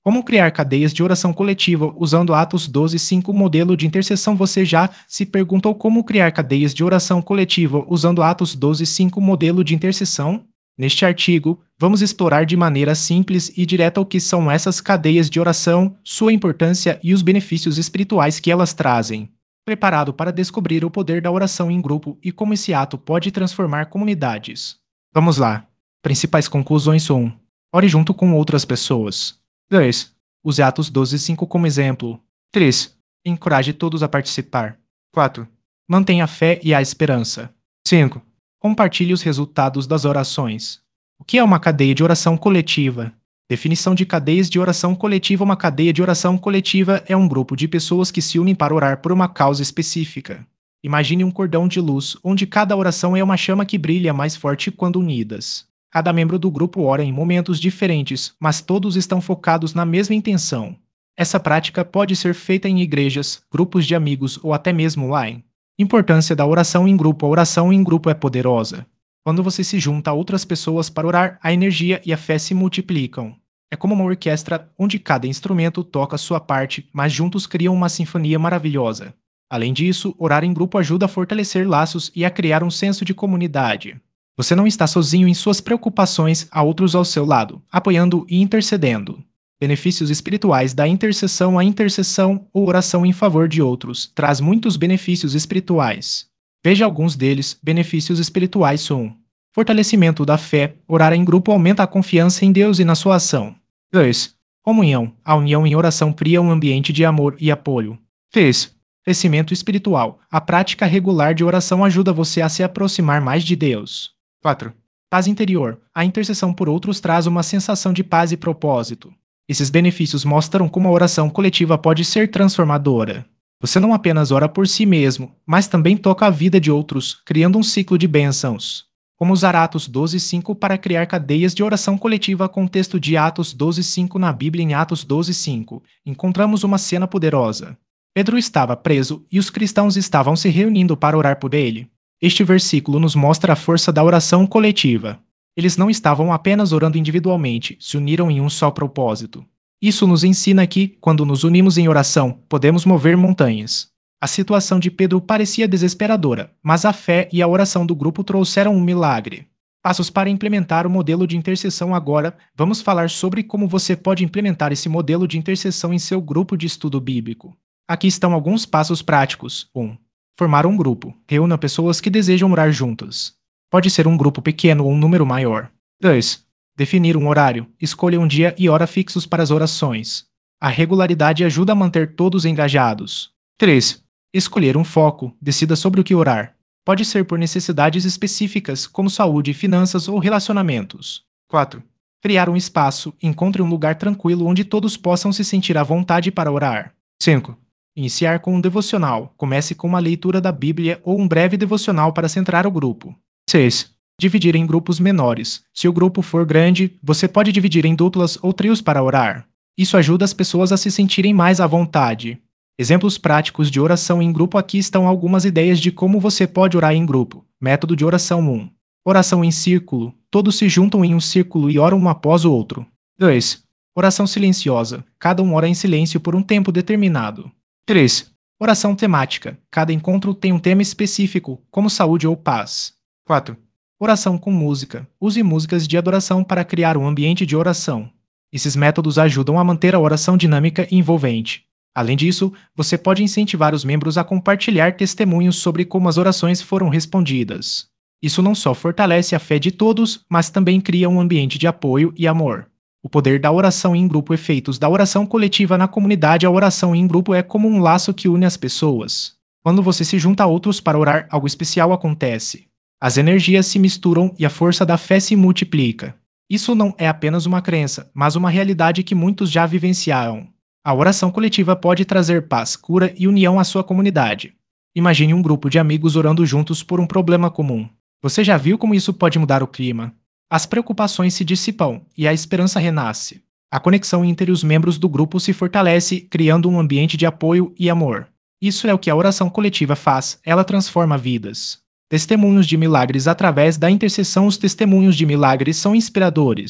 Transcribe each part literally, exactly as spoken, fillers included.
Como criar cadeias de oração coletiva usando Atos doze, cinco modelo de intercessão? Você já se perguntou como criar cadeias de oração coletiva usando Atos doze, cinco modelo de intercessão? Neste artigo, vamos explorar de maneira simples e direta o que são essas cadeias de oração, sua importância e os benefícios espirituais que elas trazem. Preparado para descobrir o poder da oração em grupo e como esse ato pode transformar comunidades. Vamos lá. Principais conclusões: um. Ore junto com outras pessoas. dois. Use Atos doze, cinco como exemplo. três. Encoraje todos a participar. quatro. Mantenha a fé e a esperança. cinco. Compartilhe os resultados das orações. O que é uma cadeia de oração coletiva? Definição de cadeias de oração coletiva. Uma cadeia de oração coletiva é um grupo de pessoas que se unem para orar por uma causa específica. Imagine um cordão de luz, onde cada oração é uma chama que brilha mais forte quando unidas. Cada membro do grupo ora em momentos diferentes, mas todos estão focados na mesma intenção. Essa prática pode ser feita em igrejas, grupos de amigos ou até mesmo online. Importância da oração em grupo. A oração em grupo é poderosa. Quando você se junta a outras pessoas para orar, a energia e a fé se multiplicam. É como uma orquestra onde cada instrumento toca sua parte, mas juntos criam uma sinfonia maravilhosa. Além disso, orar em grupo ajuda a fortalecer laços e a criar um senso de comunidade. Você não está sozinho em suas preocupações, há outros ao seu lado, apoiando e intercedendo. Benefícios espirituais da intercessão. A intercessão, ou oração em favor de outros, traz muitos benefícios espirituais. Veja alguns deles. Benefícios espirituais. um. Fortalecimento da fé. Orar em grupo aumenta a confiança em Deus e na sua ação. dois. Comunhão. A união em oração cria um ambiente de amor e apoio. três. Crescimento espiritual. A prática regular de oração ajuda você a se aproximar mais de Deus. quatro. Paz interior. A intercessão por outros traz uma sensação de paz e propósito. Esses benefícios mostram como a oração coletiva pode ser transformadora. Você não apenas ora por si mesmo, mas também toca a vida de outros, criando um ciclo de bênçãos. Como usar Atos doze, cinco para criar cadeias de oração coletiva? Contexto de Atos doze, cinco. Na Bíblia, em Atos doze, cinco, encontramos uma cena poderosa. Pedro estava preso e os cristãos estavam se reunindo para orar por ele. Este versículo nos mostra a força da oração coletiva. Eles não estavam apenas orando individualmente, se uniram em um só propósito. Isso nos ensina que, quando nos unimos em oração, podemos mover montanhas. A situação de Pedro parecia desesperadora, mas a fé e a oração do grupo trouxeram um milagre. Passos para implementar o modelo de intercessão. Agora, vamos falar sobre como você pode implementar esse modelo de intercessão em seu grupo de estudo bíblico. Aqui estão alguns passos práticos. um. Formar um grupo. Reúna pessoas que desejam orar juntas. Pode ser um grupo pequeno ou um número maior. dois. Definir um horário. Escolha um dia e hora fixos para as orações. A regularidade ajuda a manter todos engajados. três. Escolher um foco. Decida sobre o que orar. Pode ser por necessidades específicas, como saúde, finanças ou relacionamentos. quatro. Criar um espaço. Encontre um lugar tranquilo onde todos possam se sentir à vontade para orar. cinco. Iniciar com um devocional. Comece com uma leitura da Bíblia ou um breve devocional para centrar o grupo. seis. Dividir em grupos menores. Se o grupo for grande, você pode dividir em duplas ou trios para orar. Isso ajuda as pessoas a se sentirem mais à vontade. Exemplos práticos de oração em grupo. Aqui estão algumas ideias de como você pode orar em grupo. Método de oração. um. Oração em círculo. Todos se juntam em um círculo e oram um após o outro. dois. Oração silenciosa. Cada um ora em silêncio por um tempo determinado. três. Oração temática. Cada encontro tem um tema específico, como saúde ou paz. quatro. Oração com música. Use músicas de adoração para criar um ambiente de oração. Esses métodos ajudam a manter a oração dinâmica e envolvente. Além disso, você pode incentivar os membros a compartilhar testemunhos sobre como as orações foram respondidas. Isso não só fortalece a fé de todos, mas também cria um ambiente de apoio e amor. O poder da oração em grupo. Efeitos da oração coletiva na comunidade. A oração em grupo é como um laço que une as pessoas. Quando você se junta a outros para orar, algo especial acontece. As energias se misturam e a força da fé se multiplica. Isso não é apenas uma crença, mas uma realidade que muitos já vivenciaram. A oração coletiva pode trazer paz, cura e união à sua comunidade. Imagine um grupo de amigos orando juntos por um problema comum. Você já viu como isso pode mudar o clima? As preocupações se dissipam e a esperança renasce. A conexão entre os membros do grupo se fortalece, criando um ambiente de apoio e amor. Isso é o que a oração coletiva faz, ela transforma vidas. Testemunhos de milagres através da intercessão. Os testemunhos de milagres são inspiradores.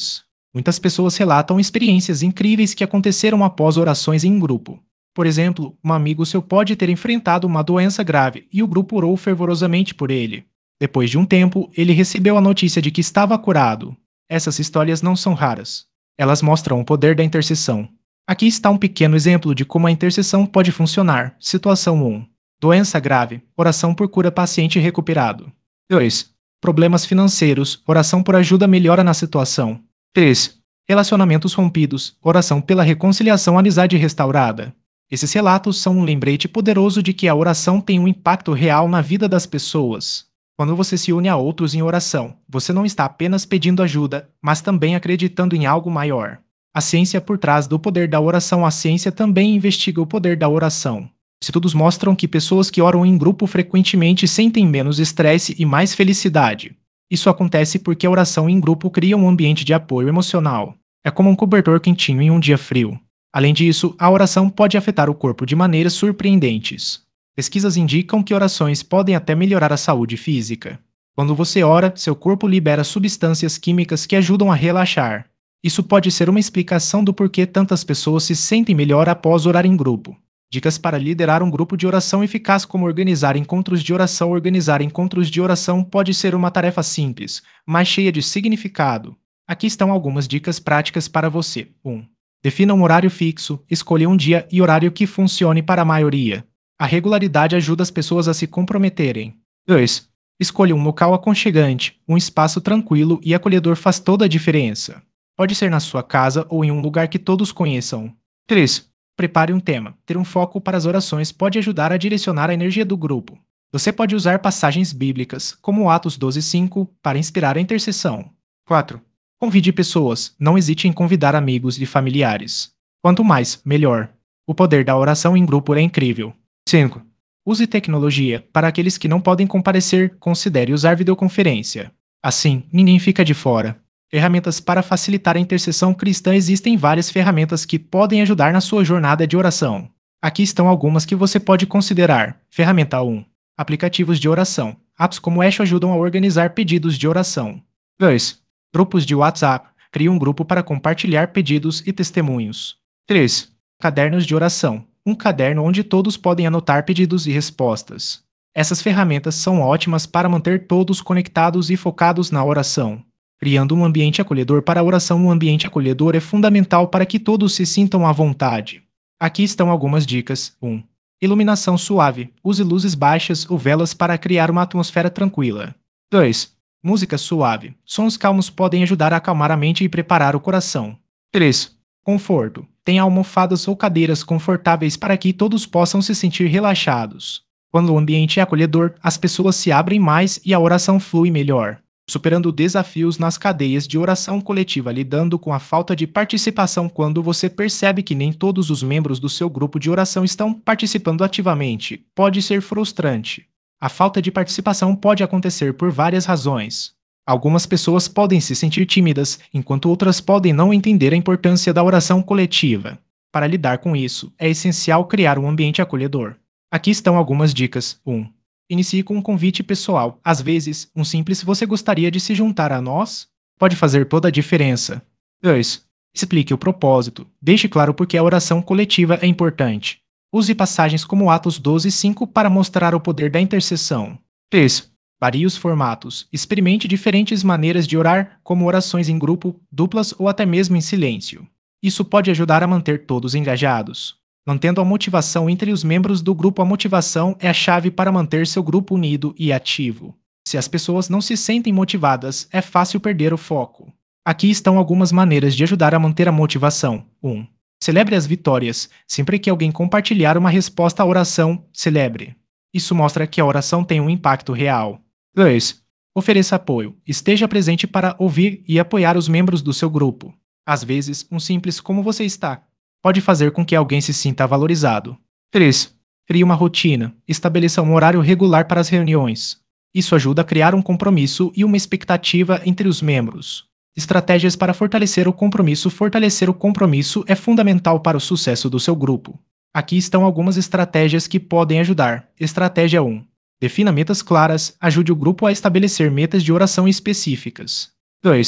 Muitas pessoas relatam experiências incríveis que aconteceram após orações em grupo. Por exemplo, um amigo seu pode ter enfrentado uma doença grave e o grupo orou fervorosamente por ele. Depois de um tempo, ele recebeu a notícia de que estava curado. Essas histórias não são raras. Elas mostram o poder da intercessão. Aqui está um pequeno exemplo de como a intercessão pode funcionar. Situação um. Doença grave. Oração por cura paciente recuperado. dois. Problemas financeiros. Oração por ajuda melhora na situação. três. Relacionamentos rompidos. Oração pela reconciliação amizade restaurada. Esses relatos são um lembrete poderoso de que a oração tem um impacto real na vida das pessoas. Quando você se une a outros em oração, você não está apenas pedindo ajuda, mas também acreditando em algo maior. A ciência por trás do poder da oração, a ciência também investiga o poder da oração. Estudos mostram que pessoas que oram em grupo frequentemente sentem menos estresse e mais felicidade. Isso acontece porque a oração em grupo cria um ambiente de apoio emocional. É como um cobertor quentinho em um dia frio. Além disso, a oração pode afetar o corpo de maneiras surpreendentes. Pesquisas indicam que orações podem até melhorar a saúde física. Quando você ora, seu corpo libera substâncias químicas que ajudam a relaxar. Isso pode ser uma explicação do porquê tantas pessoas se sentem melhor após orar em grupo. Dicas para liderar um grupo de oração eficaz, como organizar encontros de oração. Organizar encontros de oração pode ser uma tarefa simples, mas cheia de significado. Aqui estão algumas dicas práticas para você. um. Defina um horário fixo, escolha um dia e horário que funcione para a maioria. A regularidade ajuda as pessoas a se comprometerem. dois. Escolha um local aconchegante, um espaço tranquilo e acolhedor faz toda a diferença. Pode ser na sua casa ou em um lugar que todos conheçam. três. Prepare um tema. Ter um foco para as orações pode ajudar a direcionar a energia do grupo. Você pode usar passagens bíblicas, como Atos doze, cinco, para inspirar a intercessão. quatro. Convide pessoas. Não hesite em convidar amigos e familiares. Quanto mais, melhor. O poder da oração em grupo é incrível. cinco. Use tecnologia. Para aqueles que não podem comparecer, considere usar videoconferência. Assim, ninguém fica de fora. Ferramentas para facilitar a intercessão cristã. Existem várias ferramentas que podem ajudar na sua jornada de oração. Aqui estão algumas que você pode considerar. Ferramenta um. Aplicativos de oração. Apps como Echo ajudam a organizar pedidos de oração. dois. Grupos de WhatsApp. Crie um grupo para compartilhar pedidos e testemunhos. três. Cadernos de oração. Um caderno onde todos podem anotar pedidos e respostas. Essas ferramentas são ótimas para manter todos conectados e focados na oração. Criando um ambiente acolhedor para a oração. Um ambiente acolhedor é fundamental para que todos se sintam à vontade. Aqui estão algumas dicas. um. Iluminação suave. Use luzes baixas ou velas para criar uma atmosfera tranquila. dois. Música suave. Sons calmos podem ajudar a acalmar a mente e preparar o coração. três. Conforto. Tenha almofadas ou cadeiras confortáveis para que todos possam se sentir relaxados. Quando o ambiente é acolhedor, as pessoas se abrem mais e a oração flui melhor. Superando desafios nas cadeias de oração coletiva. Lidando com a falta de participação. Quando você percebe que nem todos os membros do seu grupo de oração estão participando ativamente, pode ser frustrante. A falta de participação pode acontecer por várias razões. Algumas pessoas podem se sentir tímidas, enquanto outras podem não entender a importância da oração coletiva. Para lidar com isso, é essencial criar um ambiente acolhedor. Aqui estão algumas dicas. um. Inicie com um convite pessoal. Às vezes, um simples "você gostaria de se juntar a nós?" pode fazer toda a diferença. dois. Explique o propósito. Deixe claro por que a oração coletiva é importante. Use passagens como Atos doze, cinco para mostrar o poder da intercessão. três. Varie os formatos. Experimente diferentes maneiras de orar, como orações em grupo, duplas ou até mesmo em silêncio. Isso pode ajudar a manter todos engajados. Mantendo a motivação entre os membros do grupo. A motivação é a chave para manter seu grupo unido e ativo. Se as pessoas não se sentem motivadas, é fácil perder o foco. Aqui estão algumas maneiras de ajudar a manter a motivação. um. Celebre as vitórias. Sempre que alguém compartilhar uma resposta à oração, celebre. Isso mostra que a oração tem um impacto real. dois. Ofereça apoio. Esteja presente para ouvir e apoiar os membros do seu grupo. Às vezes, um simples "como você está?" pode fazer com que alguém se sinta valorizado. três. Crie uma rotina. Estabeleça um horário regular para as reuniões. Isso ajuda a criar um compromisso e uma expectativa entre os membros. Estratégias para fortalecer o compromisso. Fortalecer o compromisso é fundamental para o sucesso do seu grupo. Aqui estão algumas estratégias que podem ajudar. Estratégia um. Defina metas claras. Ajude o grupo a estabelecer metas de oração específicas. dois.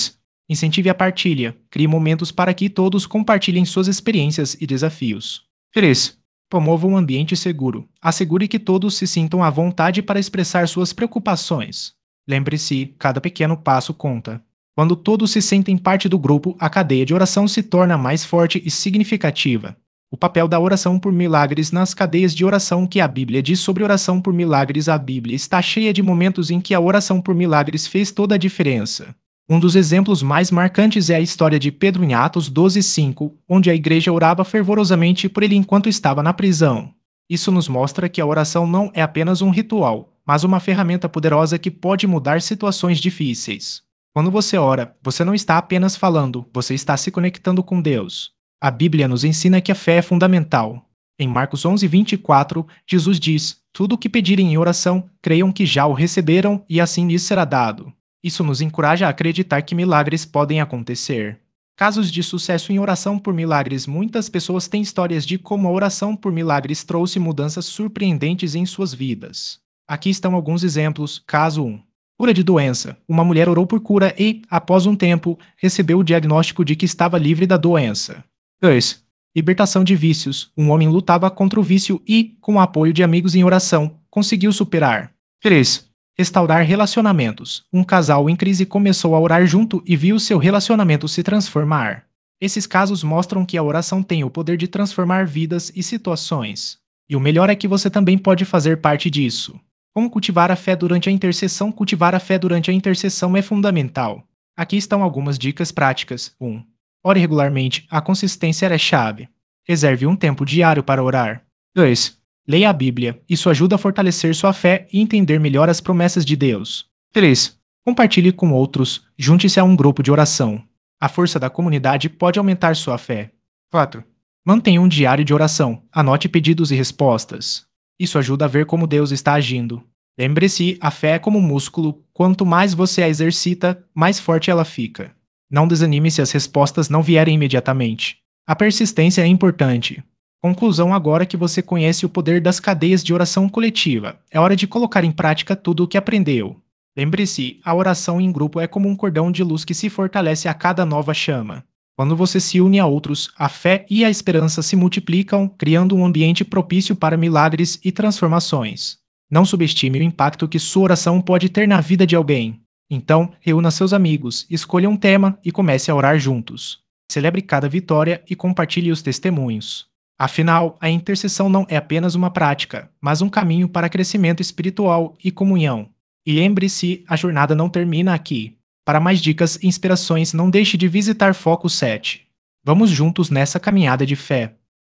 Incentive a partilha. Crie momentos para que todos compartilhem suas experiências e desafios. três. Promova um ambiente seguro. Assegure que todos se sintam à vontade para expressar suas preocupações. Lembre-se, cada pequeno passo conta. Quando todos se sentem parte do grupo, a cadeia de oração se torna mais forte e significativa. O papel da oração por milagres nas cadeias de oração que a Bíblia diz sobre oração por milagres. A Bíblia está cheia de momentos em que a oração por milagres fez toda a diferença. Um dos exemplos mais marcantes é a história de Pedro em Atos doze, cinco, onde a igreja orava fervorosamente por ele enquanto estava na prisão. Isso nos mostra que a oração não é apenas um ritual, mas uma ferramenta poderosa que pode mudar situações difíceis. Quando você ora, você não está apenas falando, você está se conectando com Deus. A Bíblia nos ensina que a fé é fundamental. Em Marcos onze, vinte e quatro, Jesus diz: "Tudo o que pedirem em oração, creiam que já o receberam e assim lhes será dado." Isso nos encoraja a acreditar que milagres podem acontecer. Casos de sucesso em oração por milagres. Muitas pessoas têm histórias de como a oração por milagres trouxe mudanças surpreendentes em suas vidas. Aqui estão alguns exemplos. Caso um. Cura de doença. Uma mulher orou por cura e, após um tempo, recebeu o diagnóstico de que estava livre da doença. dois. Libertação de vícios. Um homem lutava contra o vício e, com o apoio de amigos em oração, conseguiu superar. três. Restaurar relacionamentos. Um casal em crise começou a orar junto e viu seu relacionamento se transformar. Esses casos mostram que a oração tem o poder de transformar vidas e situações. E o melhor é que você também pode fazer parte disso. Como cultivar a fé durante a intercessão? Cultivar a fé durante a intercessão é fundamental. Aqui estão algumas dicas práticas. um. Ore regularmente. A consistência é chave. Reserve um tempo diário para orar. dois. Leia a Bíblia. Isso ajuda a fortalecer sua fé e entender melhor as promessas de Deus. três. Compartilhe com outros. Junte-se a um grupo de oração. A força da comunidade pode aumentar sua fé. quatro. Mantenha um diário de oração. Anote pedidos e respostas. Isso ajuda a ver como Deus está agindo. Lembre-se, a fé é como um músculo. Quanto mais você a exercita, mais forte ela fica. Não desanime se as respostas não vierem imediatamente. A persistência é importante. Conclusão: agora que você conhece o poder das cadeias de oração coletiva, é hora de colocar em prática tudo o que aprendeu. Lembre-se, a oração em grupo é como um cordão de luz que se fortalece a cada nova chama. Quando você se une a outros, a fé e a esperança se multiplicam, criando um ambiente propício para milagres e transformações. Não subestime o impacto que sua oração pode ter na vida de alguém. Então, reúna seus amigos, escolha um tema e comece a orar juntos. Celebre cada vitória e compartilhe os testemunhos. Afinal, a intercessão não é apenas uma prática, mas um caminho para crescimento espiritual e comunhão. E lembre-se, a jornada não termina aqui. Para mais dicas e inspirações, não deixe de visitar Foco sete. Vamos juntos nessa caminhada de fé.